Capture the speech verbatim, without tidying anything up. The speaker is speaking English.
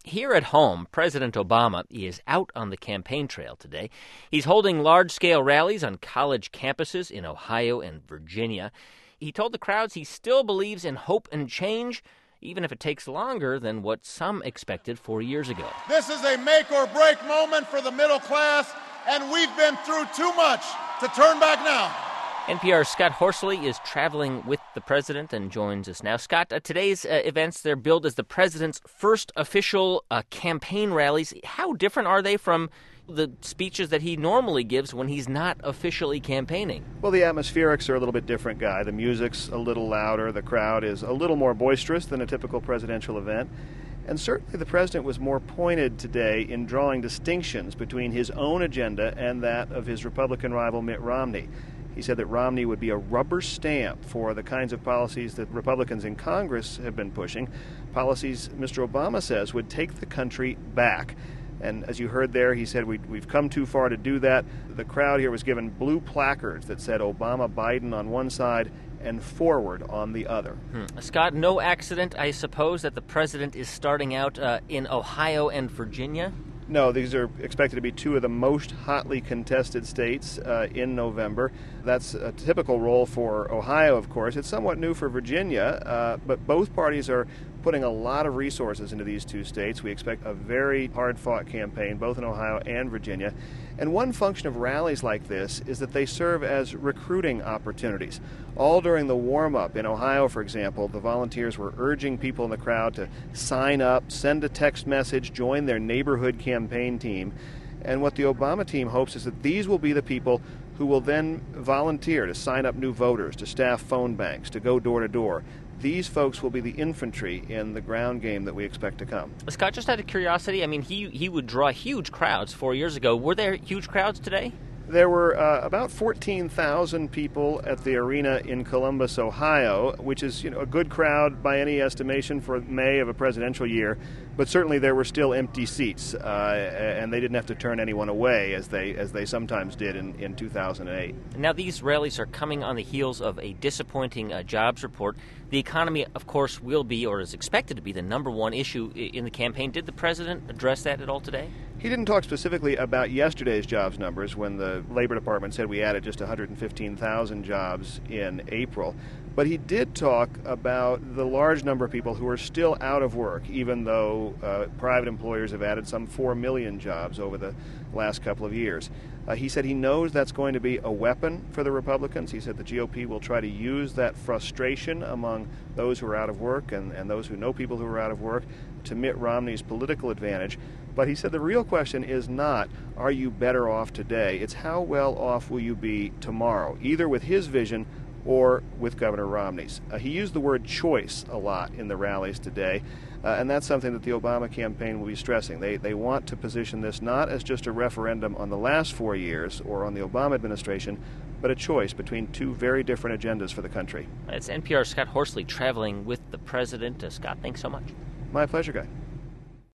Here at home, President Obama is out on the campaign trail today. He's holding large-scale rallies on college campuses in Ohio and Virginia. He told the crowds he still believes in hope and change, even if it takes longer than what some expected four years ago. This is a make-or-break moment for the middle class, and we've been through too much to turn back now. N P R's Scott Horsley is traveling with the president and joins us now. Scott, uh, today's uh, events, they're billed as the president's first official uh, campaign rallies. How different are they from the speeches that he normally gives when he's not officially campaigning? Well, the atmospherics are a little bit different, Guy. The music's a little louder. The crowd is a little more boisterous than a typical presidential event. And certainly the president was more pointed today in drawing distinctions between his own agenda and that of his Republican rival Mitt Romney. He said that Romney would be a rubber stamp for the kinds of policies that Republicans in Congress have been pushing, policies Mister Obama says would take the country back. And as you heard there, he said we, we've come too far to do that. The crowd here was given blue placards that said Obama, Biden on one side and forward on the other. Hmm. Scott, no accident, I suppose, that the president is starting out uh, in Ohio and Virginia? No, these are expected to be two of the most hotly contested states uh, in November. That's a typical role for Ohio, of course. It's somewhat new for Virginia, uh, but both parties are putting a lot of resources into these two states. We expect a very hard-fought campaign, both in Ohio and Virginia. And one function of rallies like this is that they serve as recruiting opportunities. All during the warm-up in Ohio, for example, the volunteers were urging people in the crowd to sign up, send a text message, join their neighborhood campaign team. And what the Obama team hopes is that these will be the people who will then volunteer to sign up new voters, to staff phone banks, to go door to door. These folks will be the infantry in the ground game that we expect to come. Scott, just out of curiosity, I mean, he he would draw huge crowds four years ago. Were there huge crowds today? There were uh, about fourteen thousand people at the arena in Columbus, Ohio, which is, you know, a good crowd by any estimation for May of a presidential year. But certainly there were still empty seats, uh, and they didn't have to turn anyone away as they as they sometimes did in, in two thousand eight. Now, these rallies are coming on the heels of a disappointing uh, jobs report. The economy, of course, will be, or is expected to be, the number one issue in the campaign. Did the president address that at all today? He didn't talk specifically about yesterday's jobs numbers when the Labor Department said we added just one hundred fifteen thousand jobs in April. But he did talk about the large number of people who are still out of work, even though uh, private employers have added some four million jobs over the last couple of years. Uh, he said he knows that's going to be a weapon for the Republicans. He said the G O P will try to use that frustration among those who are out of work and, and those who know people who are out of work to Mitt Romney's political advantage. But he said the real question is not, are you better off today? It's how well off will you be tomorrow, either with his vision or with Governor Romney's. Uh, he used the word choice a lot in the rallies today, uh, and that's something that the Obama campaign will be stressing. They they want to position this not as just a referendum on the last four years or on the Obama administration, but a choice between two very different agendas for the country. It's N P R's Scott Horsley traveling with the president. Uh, Scott, thanks so much. My pleasure, Guy.